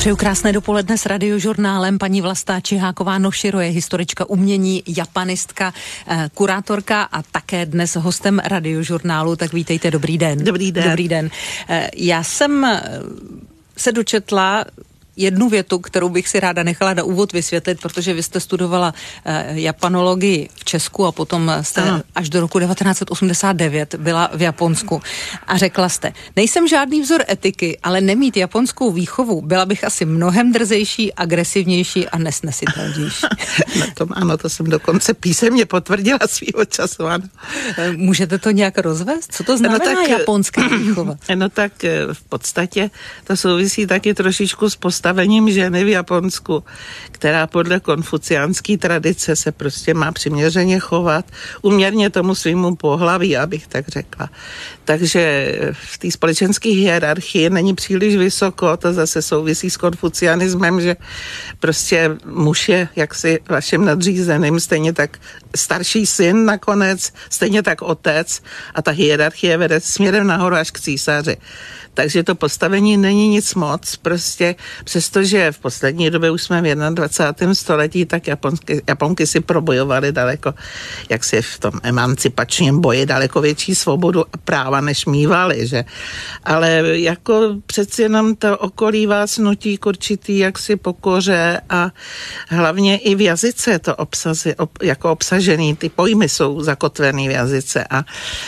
Přeju krásné dopoledne s Radiožurnálem. Paní Vlasta Čiháková-Noširo je historička umění, japanistka, kurátorka a také dnes hostem Radiožurnálu. Tak vítejte, dobrý den. Dobrý den. Dobrý den. Já jsem se dočetla jednu větu, kterou bych si ráda nechala na úvod vysvětlit, protože vy jste studovala japanologii v Česku a potom jste až do roku 1989 byla v Japonsku a řekla jste, nejsem žádný vzor etiky, ale nemít japonskou výchovu, byla bych asi mnohem drzejší, agresivnější a nesnesitelnější. Ano, to jsem dokonce písemně potvrdila svýho času, ano. Můžete to nějak rozvést? Co to znamená japonská výchova? No tak v podstatě to souvisí taky trošičku s postavením ženy v Japonsku, která podle konfuciánské tradice se prostě má přiměřeně chovat, uměrně tomu svýmu pohlaví, abych tak řekla. Takže v té společenské hierarchii není příliš vysoko, to zase souvisí s konfucianismem, že prostě muž je jaksi vaším nadřízeným, stejně tak starší syn nakonec, stejně tak otec a ta hierarchie vede směrem nahoru až k císaři. Takže to postavení není nic moc, prostě přestože v poslední době už jsme v 21. století, tak Japonky si probojovaly daleko, jak si v tom emancipačním boji, daleko větší svobodu a práva, než mívali, že? Ale jako přeci jenom to okolí vás nutí k určitý jaksi pokoře a hlavně i v jazyce to jako obsažený, ty pojmy jsou zakotvený v jazyce a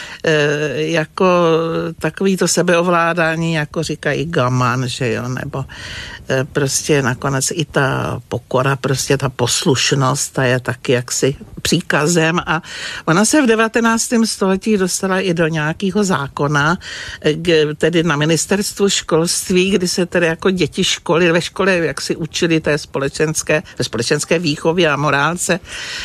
jako takový to sebeovládání, jako říkají gaman, že jo, nebo prostě nakonec i ta pokora, prostě ta poslušnost, ta je taky jaksi příkazem a ona se v 19. století dostala i do nějakého zákona, tedy na ministerstvu školství, kdy se tedy jako děti školy, ve škole jak si učili té společenské výchově a morálce,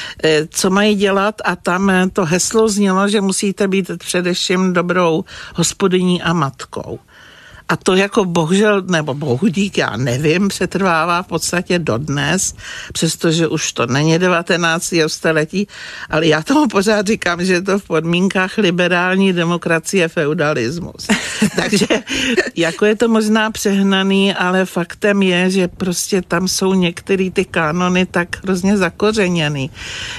co mají dělat a tam to heslo znělo, že musíte být především dobrou hospodyní a matkou. A to jako bohužel, nebo bohudík, já nevím, přetrvává v podstatě dodnes, přestože už to není 19. století, ale já tomu pořád říkám, že je to v podmínkách liberální demokracie feudalismus. Takže jako je to možná přehnaný, ale faktem je, že prostě tam jsou některé ty kanony tak hrozně zakořeněný,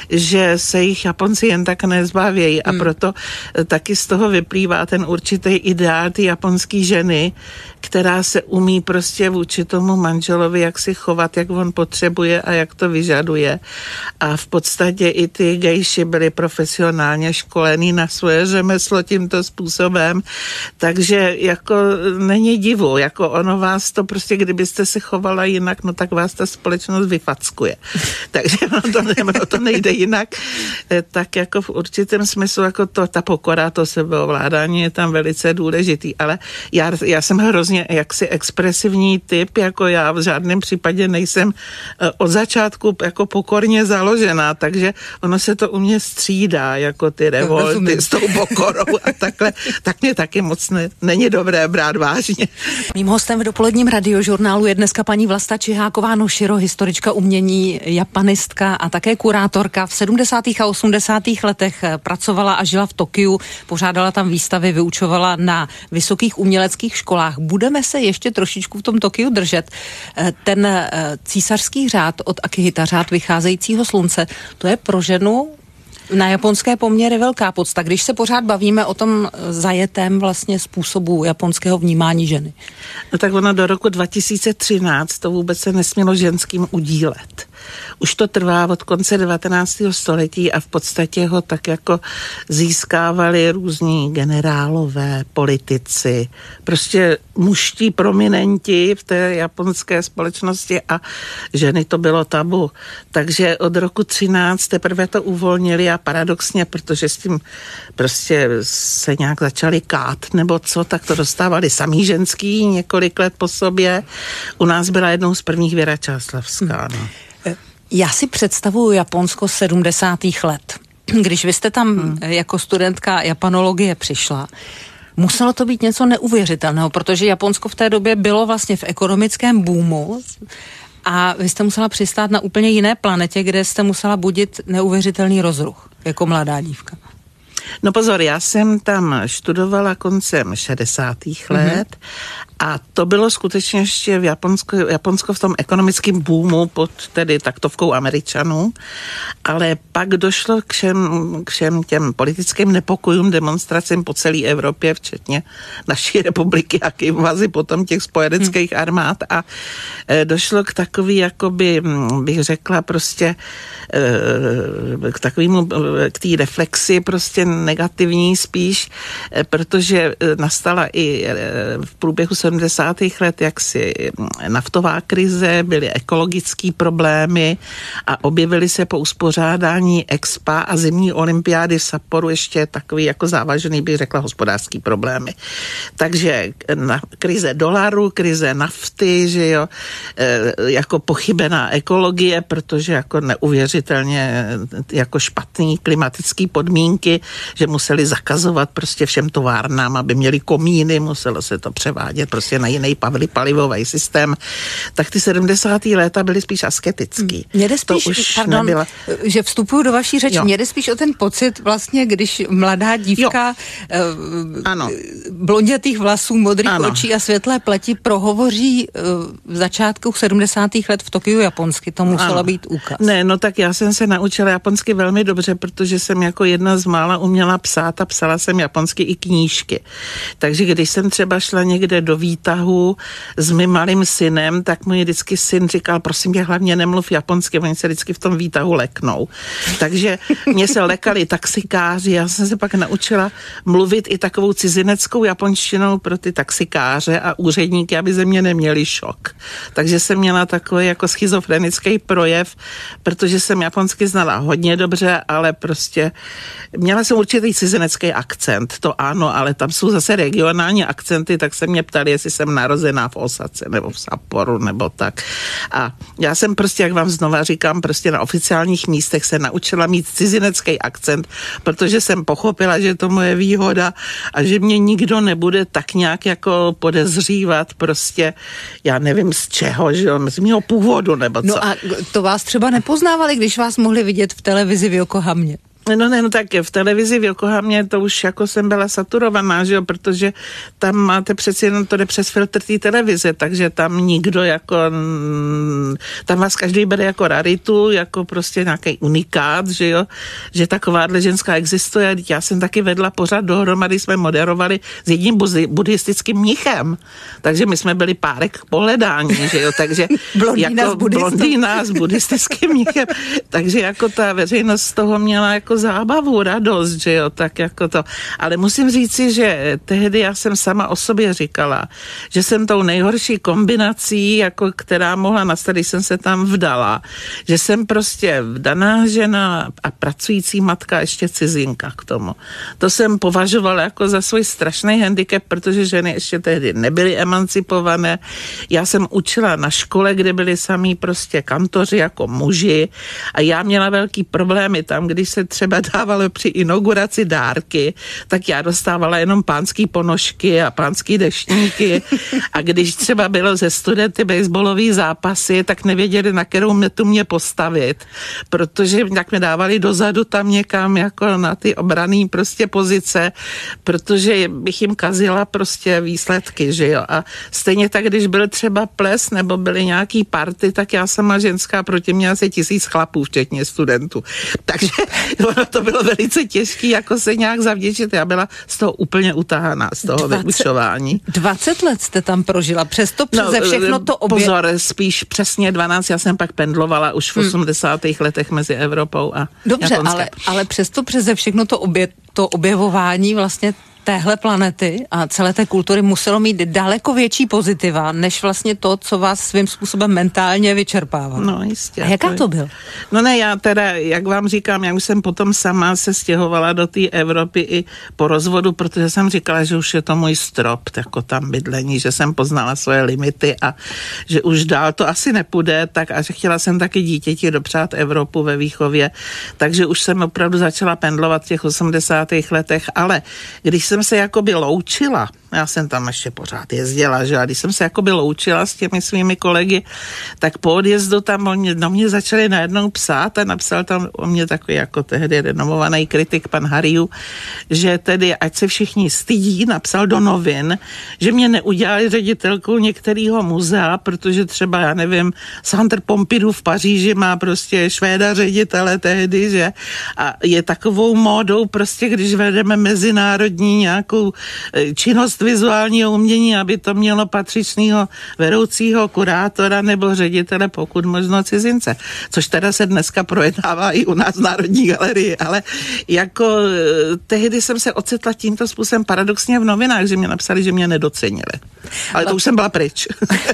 že se jich Japonci jen tak nezbavějí a proto taky z toho vyplývá ten určitý ideál ty japonský ženy, která se umí prostě vůči tomu manželovi, jak si chovat, jak on potřebuje a jak to vyžaduje. A v podstatě i ty gejši byly profesionálně školený na svoje řemeslo tímto způsobem. Takže jako není divu, jako ono vás to prostě, kdybyste se chovala jinak, no tak vás ta společnost vyfackuje. Takže ono to nejde jinak. Tak jako v určitém smyslu, jako ta pokora, to sebeovládání je tam velice důležitý. Ale já jsem hrozně jaksi expresivní typ, jako já v žádném případě nejsem od začátku jako pokorně založená, takže ono se to u mě střídá, jako ty revolty s tou pokorou a takhle, tak mě taky moc není dobré brát vážně. Mým hostem v dopoledním Radiožurnálu je dneska paní Vlasta Čiháková-Noširo, historička umění, japanistka a také kurátorka. V 70. a 80. letech pracovala a žila v Tokiu, pořádala tam výstavy, vyučovala na vysokých uměleckých školách. Budeme se ještě trošičku v tom Tokiu držet. Ten císařský řád od Akihita, řád vycházejícího slunce, to je pro ženu na japonské poměry velká podsta, když se pořád bavíme o tom zajetém vlastně způsobu japonského vnímání ženy. No tak ono do roku 2013 to vůbec se nesmělo ženským udílet. Už to trvá od konce 19. století a v podstatě ho tak jako získávali různí generálové, politici, prostě mužští prominenti v té japonské společnosti a ženy to bylo tabu. Takže od roku 13 teprve to uvolnili a paradoxně, protože s tím prostě se nějak začali kát nebo co, tak to dostávali samý ženský několik let po sobě. U nás byla jednou z prvních Věra Čáslavská, no. Já si představuju Japonsko 70. let. Když vy jste tam jako studentka japanologie přišla, muselo to být něco neuvěřitelného, protože Japonsko v té době bylo vlastně v ekonomickém boomu a vy jste musela přistát na úplně jiné planetě, kde jste musela budit neuvěřitelný rozruch jako mladá dívka. No pozor, já jsem tam študovala koncem 60. let a to bylo skutečně ještě v Japonsko v tom ekonomickém boomu pod tedy taktovkou Američanů, ale pak došlo k všem těm politickým nepokojům, demonstracím po celé Evropě, včetně naší republiky a invazi potom těch spojeneckých armád a došlo k takový, jakoby, bych řekla prostě k té reflexi prostě negativní spíš, protože nastala i v průběhu 70. let jaksi naftová krize, byly ekologické problémy a objevily se po uspořádání Expa a zimní olympiády v Sapporu ještě takový jako závažný, bych řekla, hospodářský problémy. Takže krize dolaru, krize nafty, že jo, jako pochybená ekologie, protože jako neuvěřitelně jako špatný klimatický podmínky, že museli zakazovat prostě všem továrnám, aby měli komíny, muselo se to převádět prostě na jiný palivový systém. Tak ty 70. léta byly spíš asketický. Mě jde spíš, že vstupuju do vaší řeči, mě jde spíš o ten pocit vlastně, když mladá dívka blondětých vlasů, modrých očí a světlé pleti prohovoří v začátku 70. let v Tokiu japonsky, to muselo být úkaz. Ne, no tak já jsem se naučila japonsky velmi dobře, protože jsem jako jedna z mála uměla psát a psala jsem japonsky i knížky. Takže když jsem třeba šla někde do výtahu s mým malým synem, tak můj vždycky syn říkal, prosím tě, hlavně nemluv japonsky, oni se vždycky v tom výtahu leknou. Takže mě se lekali taxikáři, já jsem se pak naučila mluvit i takovou cizineckou japonštinou pro ty taxikáře a úředníky, aby ze mě neměli šok. Takže jsem měla takový jako schizofrenický projev, protože jsem japonsky znala hodně dobře, ale prostě měla jsem určitý cizinecký akcent, to ano, ale tam jsou zase regionální akcenty, tak se mě ptali, jestli jsem narozená v Osace nebo v Sapporu nebo tak. A já jsem prostě, jak vám znova říkám, prostě na oficiálních místech se naučila mít cizinecký akcent, protože jsem pochopila, že to moje výhoda a že mě nikdo nebude tak nějak jako podezřívat prostě, já nevím z čeho, že z mého původu nebo co. No a to vás třeba nepoznávali, když vás mohli vidět v televizi v Yokohamě? No tak v televizi v Yokohamě to už jako jsem byla saturovaná, že jo, protože tam máte přeci jenom to jde přes filtr té televize, takže tam nikdo jako, tam vás každý bere jako raritu, jako prostě nějaký unikát, že jo, že takováhle ženská existuje. Já jsem taky vedla pořád dohromady, jsme moderovali s jedním buddhistickým mnichem, takže my jsme byli párek k pohledání, že jo, takže blondýna s buddhistickým mnichem, takže jako ta veřejnost z toho měla jako zábavu, radost, že jo, tak jako to. Ale musím říci, že tehdy já jsem sama o sobě říkala, že jsem tou nejhorší kombinací, jako která mohla nastat, když jsem se tam vdala, že jsem prostě vdaná žena a pracující matka, ještě cizinka k tomu. To jsem považovala jako za svůj strašný handicap, protože ženy ještě tehdy nebyly emancipované. Já jsem učila na škole, kde byli samý prostě kantoři jako muži a já měla velký problémy tam, když se třeba dávalo při inauguraci dárky, tak já dostávala jenom pánský ponožky a pánský deštníky a když třeba bylo ze studenty baseballový zápasy, tak nevěděli, na kterou metu mě postavit, protože jak mě dávali dozadu tam někam jako na ty obranné prostě pozice, protože bych jim kazila prostě výsledky, že jo. A stejně tak, když byl třeba ples nebo byly nějaký party, tak já sama ženská proti mě asi 1000 chlapů, včetně studentů. Takže to bylo velice těžké jako se nějak zavděčit. Já byla z toho úplně utahaná, z toho vyučování. 20 let jste tam prožila, přesto přeze všechno to Pozor, spíš přesně 12, já jsem pak pendlovala už v 80. letech mezi Evropou a Dobře, Japonskem. ale přesto přeze všechno to objevování vlastně téhle planety a celé té kultury muselo mít daleko větší pozitiva, než vlastně to, co vás svým způsobem mentálně vyčerpávalo. No jistě. A jaká to byl? No ne, já teda, jak vám říkám, já už jsem potom sama se stěhovala do té Evropy i po rozvodu, protože jsem říkala, že už je to můj strop, jako tam bydlení, že jsem poznala svoje limity a že už dál to asi nepůjde, tak a že chtěla jsem taky dítěti dopřát Evropu ve výchově, takže už jsem opravdu začala pendlovat v těch 80. letech, ale když jsem se jakoby loučila Já jsem tam ještě pořád jezdila, že? A když jsem se jakoby loučila s těmi svými kolegy, tak po odjezdu tam na mě začali najednou psát a napsal tam o mě takový jako tehdy renomovaný kritik pan Hariu, že tedy ať se všichni stydí, napsal do novin, že mě neudělali ředitelkou některého muzea, protože třeba, já nevím, Centre Pompidou v Paříži má prostě Švéda ředitele tehdy, že? A je takovou módou prostě, když vedeme mezinárodní nějakou činnost vizuálního umění, aby to mělo patřičného vedoucího kurátora nebo ředitele, pokud možno cizince. Což teda se dneska projednává i u nás v Národní galerii, ale jako tehdy jsem se ocitla tímto způsobem paradoxně v novinách, že mě napsali, že mě nedocenili. Ale to už jsem byla pryč.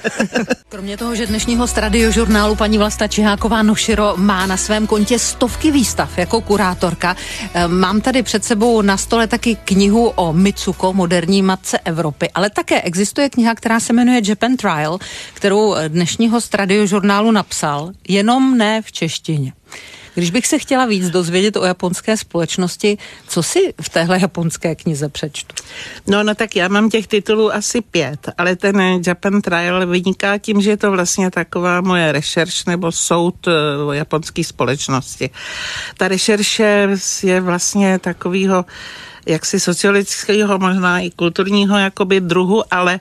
Kromě toho, že dnešní host Radiožurnálu paní Vlasta Čiháková-Noširo má na svém kontě stovky výstav jako kurátorka, mám tady před sebou na stole taky knihu o Mitsuko, moderní matce Evropy, ale také existuje kniha, která se jmenuje Japan Trial, kterou dnešní host Radiožurnálu napsal, jenom ne v češtině. Když bych se chtěla víc dozvědět o japonské společnosti, co si v téhle japonské knize přečtu? No tak já mám těch titulů asi 5, ale ten Japan Trial vyniká tím, že je to vlastně taková moje rešerš nebo soud o japonské společnosti. Ta rešerše je vlastně takovýho jaksi sociologického, možná i kulturního jakoby druhu, ale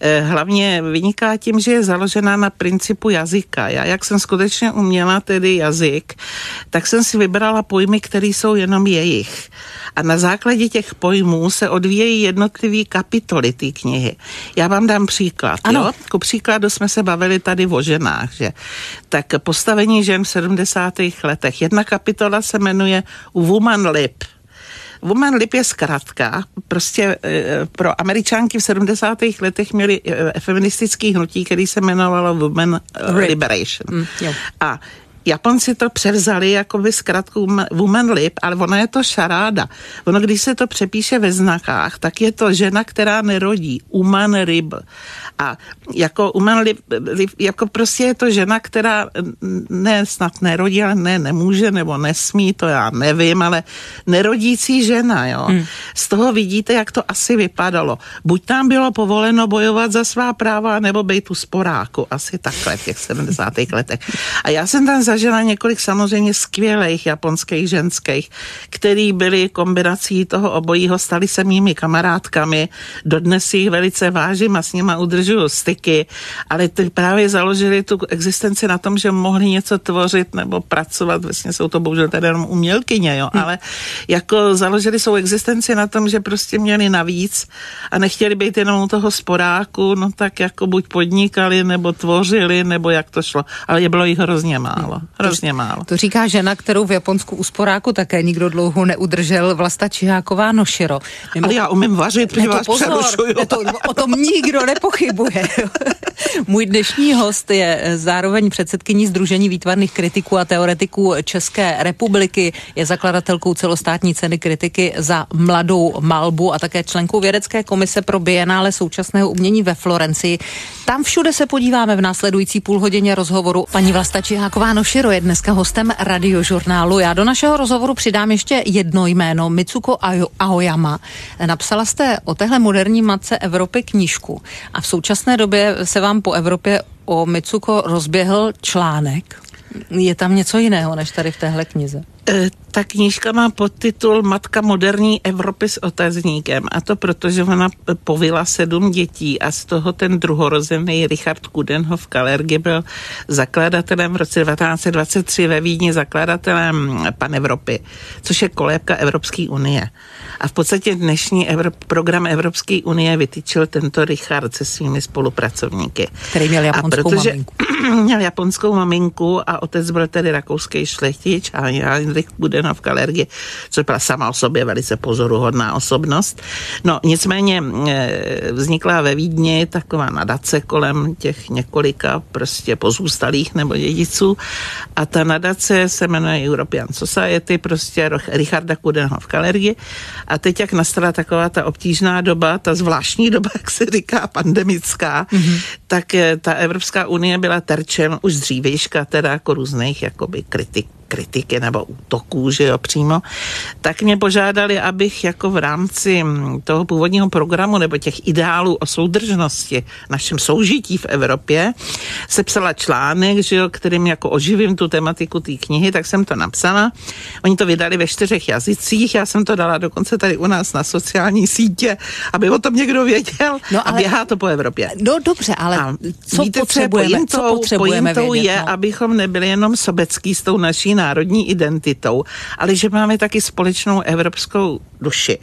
hlavně vyniká tím, že je založená na principu jazyka. Já, jak jsem skutečně uměla tedy jazyk, tak jsem si vybrala pojmy, které jsou jenom jejich. A na základě těch pojmů se odvíjejí jednotlivý kapitoly té knihy. Já vám dám příklad. Jo? Ku příkladu jsme se bavili tady o ženách, že? Tak postavení žen v 70. letech. Jedna kapitola se jmenuje Woman Lib. Woman Lib je zkratka, prostě pro Američánky v 70. letech měli feministický hnutí, který se jmenovalo Women Liberation. A Japonci to převzali jako by zkratku Woman Lib, ale ona je to šaráda. Ono, když se to přepíše ve znakách, tak je to žena, která nerodí. Woman Lib. A jako Woman Lib, jako prostě je to žena, která ne snad nerodí, ale nemůže nebo nesmí, to já nevím, ale nerodící žena, jo. Z toho vidíte, jak to asi vypadalo. Buď tam bylo povoleno bojovat za svá práva, nebo bejt u sporáku. Asi takhle v těch 70. letech. A já jsem tam zažila několik samozřejmě skvělých japonských ženských, který byly kombinací toho obojího, stali se mými kamarádkami, dodnes jich velice vážím a s nima udržuju styky, ale ty právě založili tu existenci na tom, že mohli něco tvořit nebo pracovat, vlastně jsou to bohužel tady jenom umělkyně, jo, ale jako založili svou existenci na tom, že prostě měli navíc a nechtěli být jenom u toho sporáku, no tak jako buď podnikali, nebo tvořili, nebo jak to šlo, ale je bylo jich hrozně málo. Hrozně málo. To říká žena, kterou v Japonsku u sporáku také nikdo dlouho neudržel, Vlasta Čiháková-Noširo. Ale já umím vařit, protože vás přerušuju. O tom nikdo nepochybuje. Můj dnešní host je zároveň předsedkyní Sdružení výtvarných kritiků a teoretiků České republiky, je zakladatelkou celostátní ceny kritiky za mladou malbu a také členkou vědecké komise pro Bienále současného umění ve Florencii. Tam všude se podíváme v následující půlhodině rozhovoru. Paní Vlasta Čiháková-Noširo je dneska hostem Radiožurnálu. Já do našeho rozhovoru přidám ještě jedno jméno, Mitsuko Aoyama. Napsala jste o téhle moderní matce Evropy knížku a v současné době se vám po Evropě o Mitsuko rozběhl článek. Je tam něco jiného než tady v téhle knize? Ta knížka má podtitul Matka moderní Evropy s otazníkem a to proto, že ona povyla 7 dětí a z toho ten druhorozený Richard Coudenhove-Kalergi byl zakladatelem v roce 1923 ve Vídni zakladatelem Panevropy, což je kolébka Evropské unie. A v podstatě dnešní program Evropské unie vytyčil tento Richard se svými spolupracovníky. Který měl japonskou maminku. Měl japonskou maminku a otec byl tedy rakouský šlechtič a Heinrich Coudenhove-Kalergi, což byla sama o sobě velice pozoruhodná osobnost. No nicméně vznikla ve Vídni taková nadace kolem těch několika prostě pozůstalých nebo dědiců a ta nadace se jmenuje European Society, prostě Richarda Coudenhove-Kalergi. A teď, jak nastala taková ta obtížná doba, ta zvláštní doba, jak se říká, pandemická, tak ta Evropská unie byla terčem už dřívějška teda jako různých jakoby kritiky nebo útoků, že jo, přímo, tak mě požádali, abych jako v rámci toho původního programu nebo těch ideálů o soudržnosti, našem soužití v Evropě, sepsala článek, že jo, kterým jako oživím tu tematiku té knihy, tak jsem to napsala. Oni to vydali ve 4 jazycích, já jsem to dala dokonce tady u nás na sociální sítě, aby o tom někdo věděl, a běhá to po Evropě. No dobře, ale co víte, potřebujeme pointou vědět? Je, abychom nebyli jenom sobecký s tou naší národní identitou, ale že máme taky společnou evropskou duši.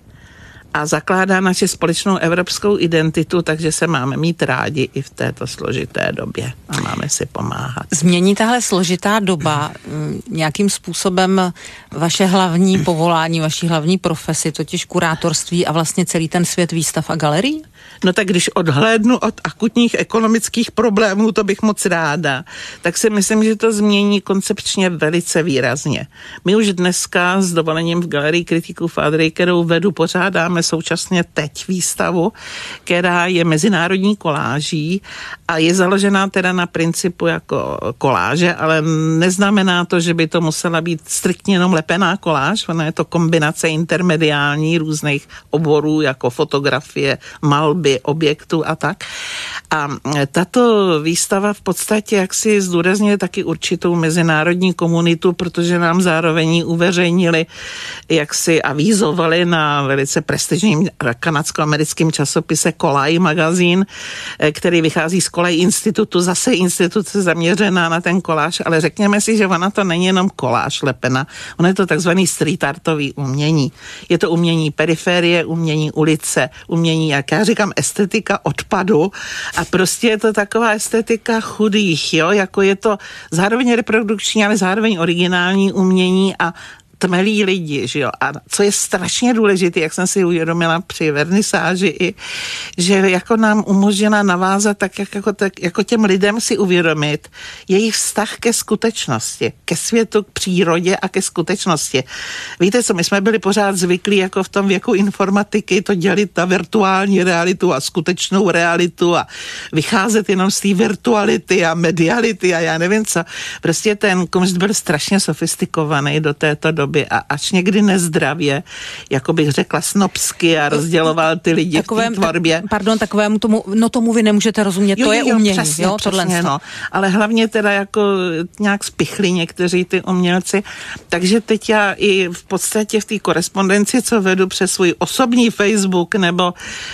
A zakládá naši společnou evropskou identitu, takže se máme mít rádi i v této složité době a máme si pomáhat. Změní tahle složitá doba nějakým způsobem vaše hlavní povolání, vaši hlavní profesi, totiž kurátorství a vlastně celý ten svět výstav a galerií? No tak když odhlédnu od akutních ekonomických problémů, to bych moc ráda, tak si myslím, že to změní koncepčně velice výrazně. My už dneska s dovolením v Galerii kritiků Fadry, kterou vedu, pořádáme současně teď výstavu, která je mezinárodní koláží a je založená teda na principu jako koláže, ale neznamená to, že by to musela být striktně jenom lepená koláž, ona je to kombinace intermediální různých oborů jako fotografie, malby, objektů a tak. A tato výstava v podstatě jaksi zdůrazňuje taky určitou mezinárodní komunitu, protože nám zároveň uveřejnili, jaksi avízovali na velice prestižním kanadsko-americkém časopise Kolaj magazín, který vychází z Kolaj institutu, zase instituce zaměřená na ten koláž, ale řekněme si, že ona to není jenom koláž lepena, ono je to takzvaný street artový umění. Je to umění periferie, umění ulice, umění, jak já říkám, estetika odpadu a prostě je to taková estetika chudých, jo, jako je to zároveň reprodukční, ale zároveň originální umění a tmelí lidi, že jo. A co je strašně důležité, jak jsem si uvědomila při vernisáži i, že jako nám umožněná navázat tak jako těm lidem si uvědomit jejich vztah ke skutečnosti, ke světu, k přírodě a ke skutečnosti. Víte co, my jsme byli pořád zvyklí jako v tom věku informatiky to dělit na virtuální realitu a skutečnou realitu a vycházet jenom z té virtuality a mediality a já nevím co. Prostě ten kunst byl strašně sofistikovaný do této doby a až někdy nezdravě, jako bych řekla snobsky a rozděloval ty lidi v té tvorbě. Pardon, takovému tomu vy nemůžete rozumět, to je umění, přesně, no. Ale hlavně teda jako nějak spichli někteří ty umělci, takže teď já i v podstatě v té korespondenci, co vedu přes svůj osobní Facebook nebo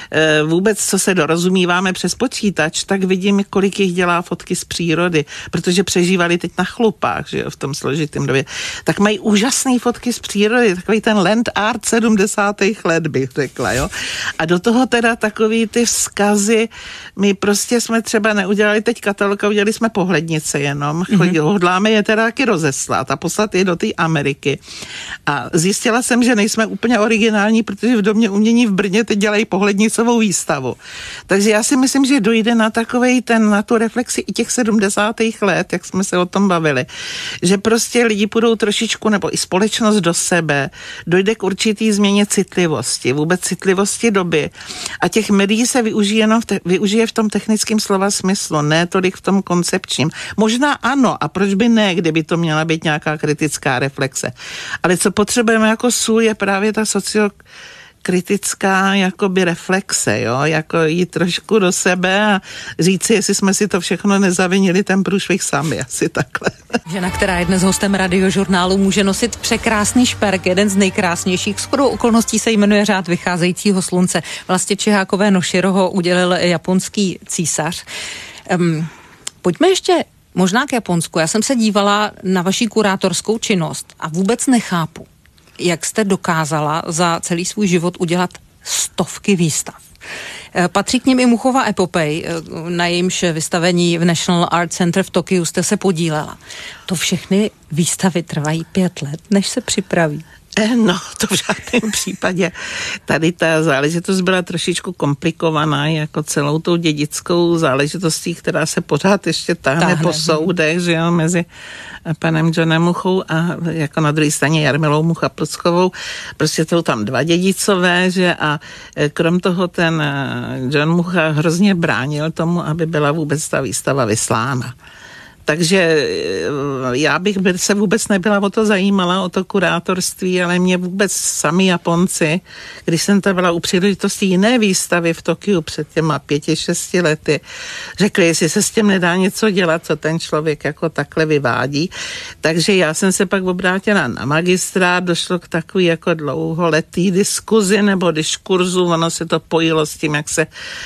vůbec, co se dorozumíváme přes počítač, tak vidím, kolik jich dělá fotky z přírody, protože přežívali teď na chlupách, že jo, v tom složitém době. Tak mají úžasný fotky z přírody, takový ten land art 70. let, bych řekla, jo. A do toho teda takový ty vzkazy, my prostě jsme třeba neudělali teď katalog, udělali jsme pohlednice jenom, hodláme je teda taky rozeslat a poslat je do té Ameriky. A zjistila jsem, že nejsme úplně originální, protože v Domě umění v Brně teď dělají pohlednicovou výstavu. Takže já si myslím, že dojde na na tu reflexi i těch 70. let, jak jsme se o tom bavili, že prostě lidi půjdou trošičku, nebo i společnost do sebe, dojde k určitý změně citlivosti, vůbec citlivosti doby. A těch médií se využije v tom technickém slova smyslu, ne tolik v tom koncepčním. Možná ano, a proč by ne, kdyby to měla být nějaká kritická reflexe. Ale co potřebujeme jako sůl je právě ta kritická jakoby reflexe, jo, jako jít trošku do sebe a říct si, jestli jsme si to všechno nezavinili ten průšvih sami, asi takhle. Žena, která je dnes hostem Radiožurnálu, může nosit překrásný šperk, jeden z nejkrásnějších. Shodou okolností se jmenuje Řád vycházejícího slunce. Vlastně Čihákové Noshiro ho udělil japonský císař. Pojďme ještě možná k Japonsku. Já jsem se dívala na vaši kurátorskou činnost a vůbec nechápu, jak jste dokázala za celý svůj život udělat stovky výstav. Patří k nim i Muchova epopej, na jejímž vystavení v National Art Center v Tokiu jste se podílela. To všechny výstavy trvají 5 let, než se připraví. No, to v žádném případě. Tady ta záležitost byla trošičku komplikovaná, jako celou tou dědickou záležitostí, která se pořád ještě táhne po soudech, že jo, mezi panem Johnem Muchou a jako na druhé straně Jarmilou Mucha-Plskovou. Prostě jsou tam 2 dědicové, že a krom toho ten John Mucha hrozně bránil tomu, aby byla vůbec ta výstava vyslána. Takže já bych se vůbec nebyla o to zajímala, o to kurátorství, ale mě vůbec sami Japonci, když jsem tam byla u příležitosti jiné výstavy v Tokiu před těma 5-6 lety, řekli, jestli se s tím nedá něco dělat, co ten člověk jako takhle vyvádí. Takže já jsem se pak obrátila na magistrát, došlo k takový jako dlouholetý diskuzi nebo diskurzu, ono se to pojilo s tím, jak se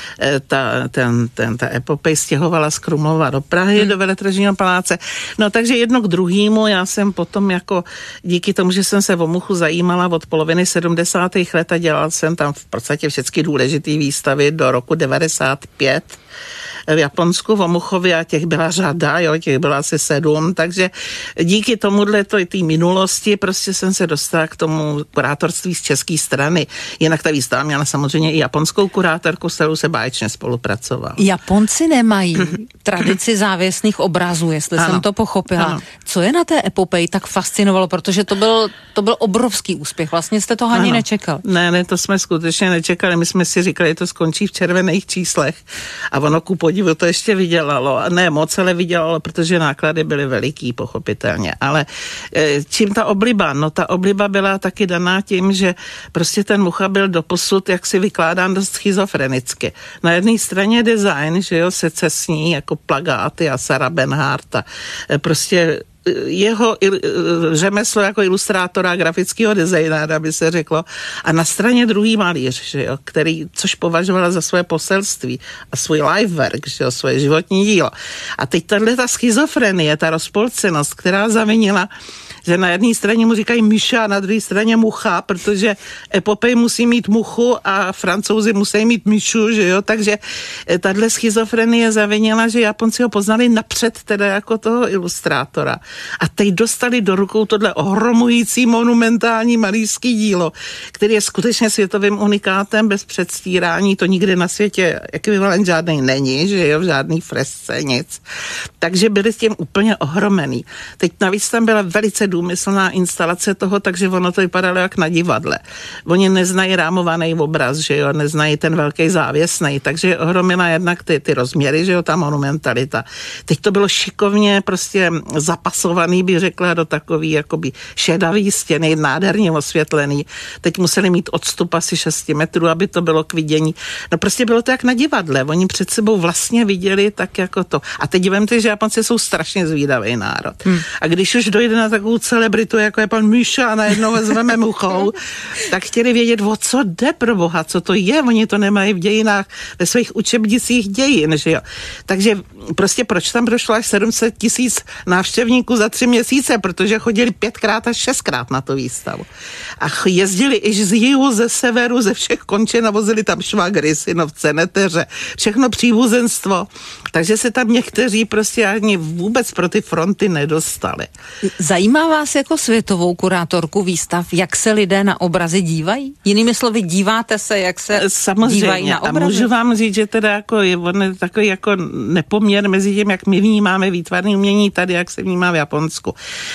ta epopej stěhovala z Krumlova do Prahy, do Veletržního paláce. No takže jedno k druhému, já jsem potom jako díky tomu, že jsem se o Muchu zajímala od poloviny 70. let a dělala jsem tam v podstatě všechny důležité výstavy do roku 95 v Japonsku o Muchovi a těch byla řada, jo, těch byla asi 7, takže díky tomuhle té minulosti prostě jsem se dostala k tomu kurátorství z české strany. Jinak ta výstava měla samozřejmě i japonskou kurátorku, s kterou se báječně spolupracoval. Japonci nemají tradici závěsných obrazů, jestli jsem to pochopila. Ano. Co je na té epopeji tak fascinovalo, protože to byl obrovský úspěch, vlastně jste to ani nečekal. Ne, to jsme skutečně nečekali, my jsme si říkali, že to skončí v červených číslech a ono ku podivu to ještě vydělalo. Ne moc, ale vydělalo, protože náklady byly veliký, pochopitelně. Ale čím ta obliba? No ta obliba byla taky daná tím, že prostě ten Mucha byl doposud jaksi vykládán dost schizofrenicky. Na jedné straně design, že jo, secesní, jako plagáty a Sarah Bernhardt a prostě jeho řemeslo jako ilustrátora, grafického designéra, by se řeklo. A na straně druhý malíř, že jo, což považovala za svoje poselství a svůj life work, že jo, svoje životní dílo. A teď ta schizofrenie, ta rozpolcenost, která zavinila, že na jedné straně mu říkají myša a na druhé straně mucha, protože epopej musí mít muchu a Francouzi musí mít myšu, že jo, takže tahle schizofrenie zavinila, že Japonci ho poznali napřed teda jako toho ilustrátora. A teď dostali do rukou tohle ohromující monumentální malířský dílo, který je skutečně světovým unikátem bez předstírání, to nikdy na světě ekvivalent žádnej není, že jo, v žádný fresce, nic. Takže byli s tím úplně ohromený. Teď navíc tam byla velice důmyslná instalace toho, takže ono to vypadalo jak na divadle. Oni neznají rámovaný obraz, že jo, neznají ten velký závěsnej, takže ohromila jednak ty rozměry, že jo, ta monumentalita. Teď to bylo šikovně prostě zapasovaný, bych řekla, do takový jakoby šedavý stěny, nádherně osvětlený. Teď museli mít odstup asi 6 metrů, aby to bylo k vidění. No prostě bylo to jak na divadle. Oni před sebou vlastně viděli tak jako to. A teď vemte, že Japonci jsou strašně zvídavý národ. A když už dojde na takovou celebritu, jako je pan Míša a najednou ho zveme muchou, tak chtěli vědět, o co jde pro boha, co to je. Oni to nemají v dějinách, ve svých učebnicích dějin, že jo. Takže prostě proč tam prošlo až 700 000 návštěvníků za 3 měsíce, protože chodili 5krát až 6krát na tu výstavu. A jezdili i z jihu, ze severu, ze všech končin a vozili tam švagry, synovce, neteře, všechno příbuzenstvo. Takže se tam někteří prostě ani vůbec pro ty fronty nedostali. Zajímá vás jako světovou kurátorku výstav, jak se lidé na obrazy dívají? Jinými slovy, díváte se, jak se dívají na obrazy? A můžu vám říct, že teda jako je takový jako nepoměr mezi tím, jak my vnímáme výtvarné umění tady, jak se vnímá v Japonsku.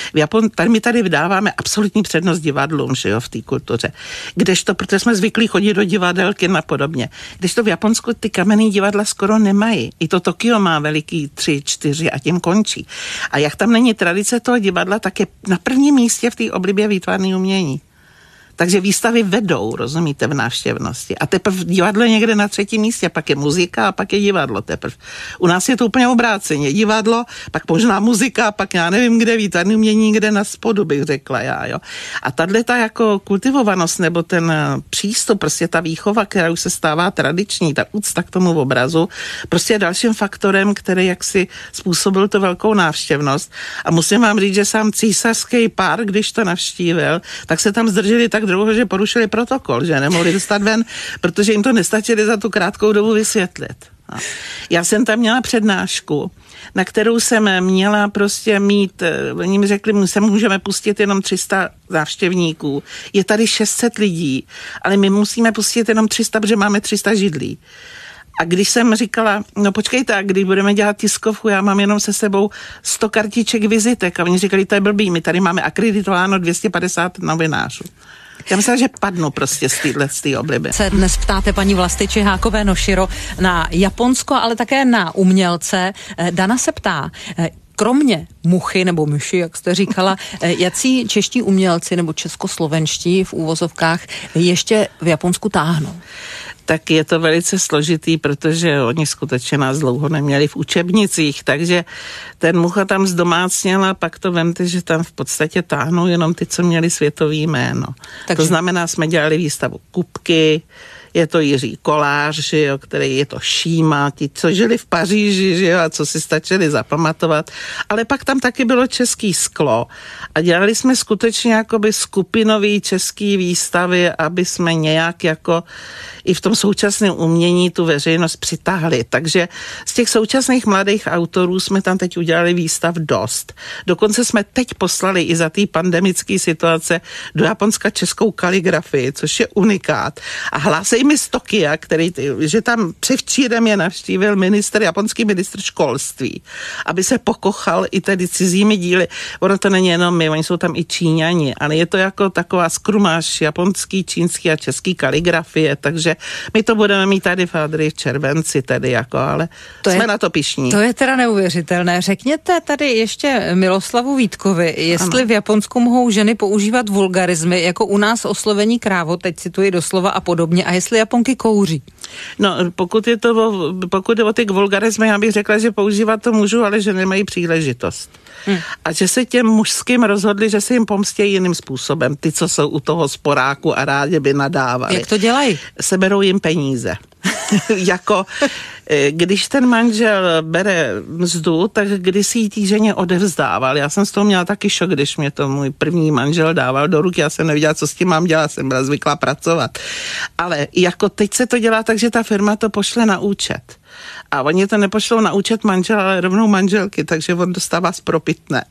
My tady vydáváme absolutní přednost divadlům, že jo, v té kultuře. Kdežto, protože jsme zvyklí chodit do divadelky a podobně. Kdežto v Japonsku ty kamenný divadla skoro nemají. I to Tokio má veliký 3, 4 a tím končí. A jak tam není tradice toho divadla, tak je na prvním místě v té oblibě výtvarné umění. Takže výstavy vedou, rozumíte, v návštěvnosti. A teprve divadlo je někde na 3. místě, pak je muzika a pak je divadlo teprve. U nás je to úplně obráceně. Divadlo, pak možná muzika, pak já nevím, kde výtvarné umění, kde na spodu, bych řekla já, jo. A tato jako kultivovanost nebo ten přístup, prostě ta výchova, která už se stává tradiční, ta úcta k tomu obrazu, prostě je dalším faktorem, který jaksi způsobil tu velkou návštěvnost. A musím vám říct, že sám císařský pár, když to navštívil, tak se tam zdrželi tak dlouho, že porušili protokol, že nemohli dostat ven, protože jim to nestačili za tu krátkou dobu vysvětlit. Já jsem tam měla přednášku, na kterou jsem měla prostě mít, oni mi řekli, my se můžeme pustit jenom 300 návštěvníků. Je tady 600 lidí, ale my musíme pustit jenom 300, protože máme 300 židlí. A když jsem říkala, no počkejte, a když budeme dělat tiskovku, já mám jenom se sebou 100 kartiček vizitek. A oni říkali, to je blbý, my tady máme akreditováno 250 novinářů. Já myslím, že padnu prostě z té obliby. Se dnes ptáte paní Vlasty Čihákové Noshiro na Japonsko, ale také na umělce. Dana se ptá, kromě Muchy nebo Myši, jak jste říkala, jací čeští umělci nebo českoslovenští v úvozovkách ještě v Japonsku táhnou? Tak je to velice složitý, protože oni skutečně nás dlouho neměli v učebnicích, takže ten Mucha tam zdomácněla, pak to vemte, že tam v podstatě táhnou jenom ty, co měli světový jméno. Takže... To znamená, jsme dělali výstavu Kupky, je to Jiří Kolář, že jo, který je to Šíma, ti, co žili v Paříži, že jo, a co si stačili zapamatovat. Ale pak tam taky bylo český sklo a dělali jsme skutečně jakoby skupinový český výstavy, aby jsme nějak jako i v tom současném umění tu veřejnost přitáhli. Takže z těch současných mladých autorů jsme tam teď udělali výstav dost. Dokonce jsme teď poslali i za té pandemické situace do Japonska českou kaligrafii, což je unikát. A hlásej mi z Tokia, že tam převčírem je navštívil japonský ministr školství, aby se pokochal i tedy cizími díly. Ono to není jenom my, oni jsou tam i Číňani, ale je to jako taková skrumáž japonský, čínský a český kaligrafie, takže my to budeme mít tady v Adrii v červenci tedy jako, ale jsme na to pyšní. To je teda neuvěřitelné. Řekněte tady ještě Miloslavu Vítkovi, jestli v Japonsku mohou ženy používat vulgarizmy, jako u nás oslovení krávo, teď cituji doslova a podobně, a jestli Japonky kouří. No, pokud jde o ty vulgarizmy, já bych řekla, že používat to můžu, ale že nemají příležitost. A že se těm mužským rozhodli, že se jim pomstějí jiným způsobem. Ty, co jsou u toho sporáku a rádi by nadávali. Jak to dělají? Seberou jim peníze. Jako, když ten manžel bere mzdu, tak kdysi ji té ženě odevzdával. Já jsem z toho měla taky šok, když mě to můj první manžel dával do ruky. Já jsem nevěděla, co s tím mám dělat, jsem byla zvyklá pracovat. Ale jako teď se to dělá tak, že ta firma to pošle na účet. A oni to nepošlou na účet manžela, ale rovnou manželky, takže on dostává spropitné.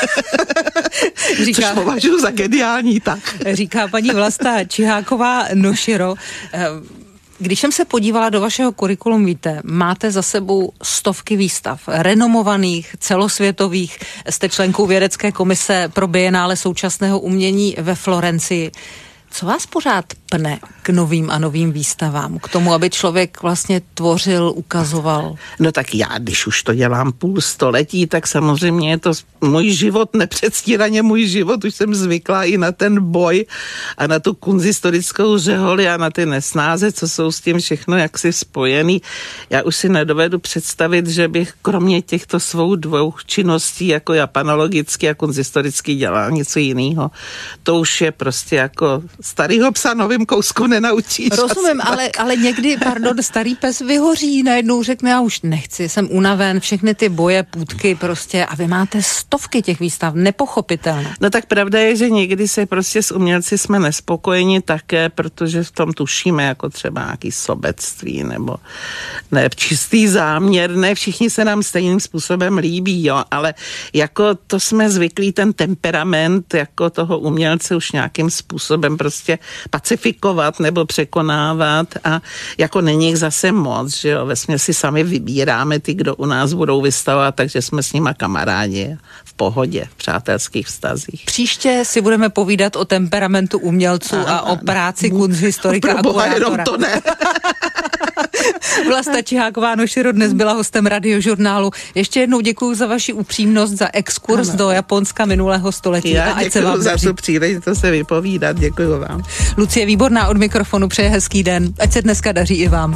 Což považuji za geniální tak. Říká paní Vlasta Čiháková Noširo. Když jsem se podívala do vašeho kurikulum, víte, máte za sebou stovky výstav, renomovaných, celosvětových, jste členkou vědecké komise pro Bienále současného umění ve Florencii. Co vás pořád pne k novým a novým výstavám? K tomu, aby člověk vlastně tvořil, ukazoval? No tak já, když už to dělám půl století, tak samozřejmě je to můj život, nepředstíraně můj život, už jsem zvyklá i na ten boj a na tu kunzhistorickou řeholi a na ty nesnáze, co jsou s tím všechno jaksi spojený. Já už si nedovedu představit, že bych kromě těchto svou dvou činností, jako japanologicky a kunzhistoricky, dělala něco jiného. To už je prostě jako starýho psa novým kousku nenaučíš. Rozumím, ale někdy, starý pes vyhoří, najednou řekne, já už nechci, jsem unaven, všechny ty boje, půtky prostě, a vy máte stovky těch výstav, nepochopitelné. No tak pravda je, že někdy se prostě s umělci jsme nespokojeni také, protože v tom tušíme jako třeba nějaký sobectví nebo ne čistý záměr, ne všichni se nám stejným způsobem líbí, jo, ale jako to jsme zvyklí ten temperament jako toho umělce už nějakým způsobem prostě pacifikovat nebo překonávat a jako není jich zase moc, že jo, vesměs si sami vybíráme ty, kdo u nás budou vystavovat, takže jsme s nima kamarádi v pohodě, v přátelských vztazích. Příště si budeme povídat o temperamentu umělců a o práci kunsthistorika a kurátora. To ne. Vlasta Čiháková Noširo dnes byla hostem Radiožurnálu. Ještě jednou děkuji za vaši upřímnost, za exkurs do Japonska minulého století. Já děkuji za tu příležitost se vypovídat, děkuji vám. Lucie Výborná od mikrofonu přeje hezký den, ať se dneska daří i vám.